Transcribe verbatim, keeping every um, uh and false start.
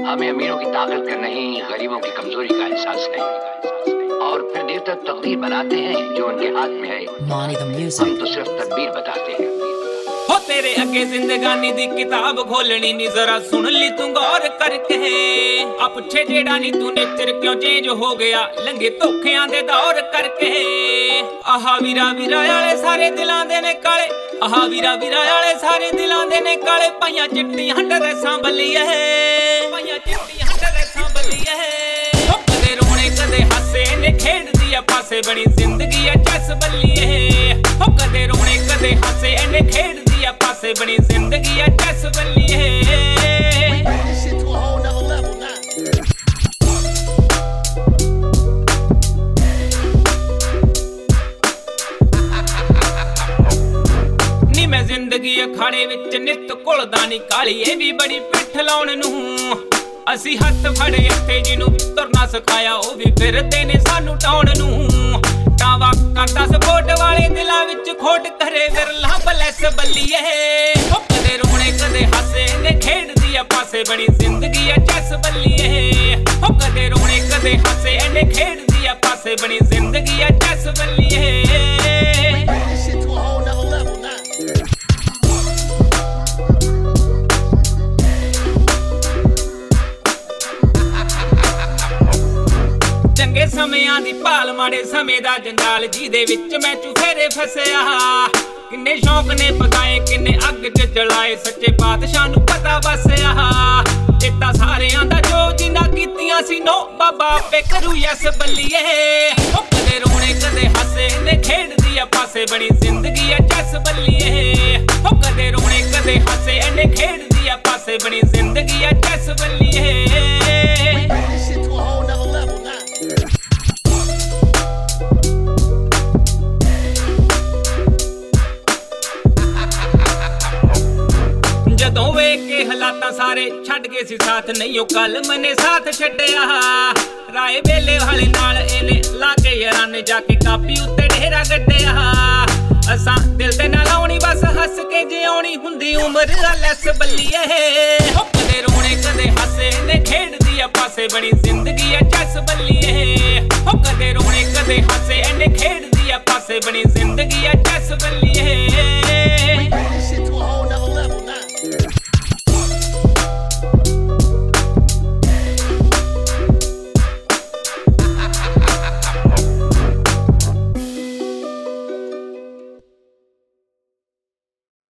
हमें अमीरों की ताकत का नहीं, गरीबों की कमजोरी का एहसास नहीं, और फिर देर तक तकदीर बनाते हैं जो उनके हाथ में है। हम तो सिर्फ तदबीर बताते हैं। हो तेरे अगे जिंदगानी दी किताब खोलनी नी, जरा सुन ली तू गौर करके। आ पुछे जेड़ा नी तू नेचर क्यों चेंज हो गया, लंघे धोखियां दे दौर करके। आहा वीरा वीरा वाले सारे दिलां दे ने काले, आहा वीरा वीरा वाले सारे दिलां दे ने काले। पाइयां चिट्टियां ड्रेसां बल्लिए, पाइयां चिट्टियां ड्रेसां बल्लिए। हो कदे रोने कदे हसे ने खेडदी आ पासे, बनी जिंदगी आ चस बल्लिए। हो कदे रोने कदे हसे ने खेडदी आ पासे, बनी जिंदगी आ चस बल्लिए। जिंदगी अखाड़े विच नित घुलदा नी काली, ये भी बड़ी पिठ लाउण नूं। असी हत्थ फड़े हत्थे जिन्नू तुरना सिखाया, ओ भी फिरदे ने सानू टाउण नूं। टावा करदा सपोर्ट वाले दिलां विच खोट करे, विरला बलैस बल्लिए। हो कदे रोने कदे हसे ने खेडदी आ पासे, बनी जिंदगी आ चस बल्लिए। हो कदे रोने कदे हसे ने खेडदी आ पासे, बनी जिंदगी आ चस बल्लिए। चंगे समयां दी भाल, माड़े समय दा जंजाल, जिहदे विच मैं चुफेरे फसिया। किन्ने शौक ने पकाए, किन्ने अग च जलाए, सच्चे पातशाह नूं पता बसिया। चेता सारियां दा जो जिन्ना कीतियां सी नो, बाबा आपे करू यस बल्लिए। हो कदे रोने कदे हसे ने खेडदी आ पासे, बनी जिंदगी आ चस बल्लिए। हो कदे रोने कदे हसे ने खेडदी आ पासे, बनी जिंदगी आ चस बल्लिए। जदों वेख के हालातां सारे छड्ड गए सी साथ, नहीं ओ कल मने साथ छड्डिया। राए वेले वाले नाल इहने लागे याराने, जाके कापी उत्ते ढेरा गड्डिया। असां दिल दे नाल आउणी बस हस के जिउणी, हुंदी उमर लैस बल्लिए। हो कदे रोने कदे हसे ने खेडदी आ पासे, बनी जिंदगी आ चस बल्लिए। हो कदे रोने कदे हसे ने खेडदी आ पासे, बनी जिंदगी आ चस बल्लिए।